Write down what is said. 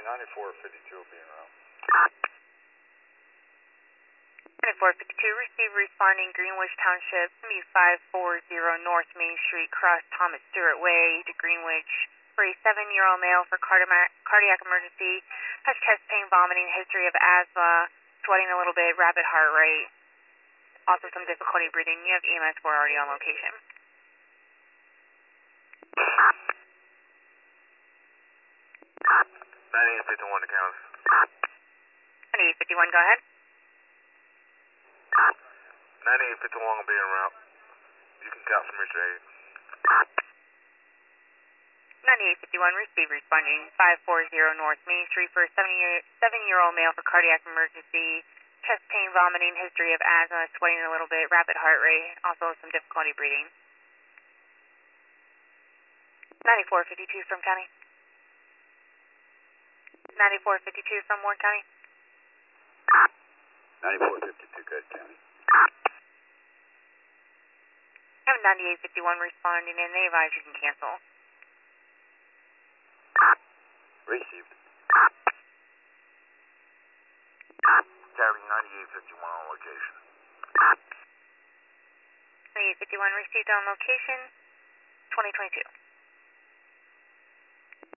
9452 will be en route. 9452, receive responding Greenwich Township, ME540 North Main Street, cross Thomas Stewart Way to Greenwich for a 7-year-old male for cardiac emergency, has chest pain, vomiting, history of asthma, sweating a little bit, rapid heart rate, also some difficulty breathing. You have EMS 4 already on location. 9851 to count. 9851, go ahead. 9851 will be en route. You can count from Richard 9851, receive responding 540 North Main Street for a 7-year-old male for cardiac emergency, chest pain, vomiting, history of asthma, sweating a little bit, rapid heart rate, also some difficulty breathing. 9452 from County. 9452 from Warren County. 9452, good, County. I have 9851 responding and they advise you can cancel. Received. County 9851 on location. 9851 received on location, 2022.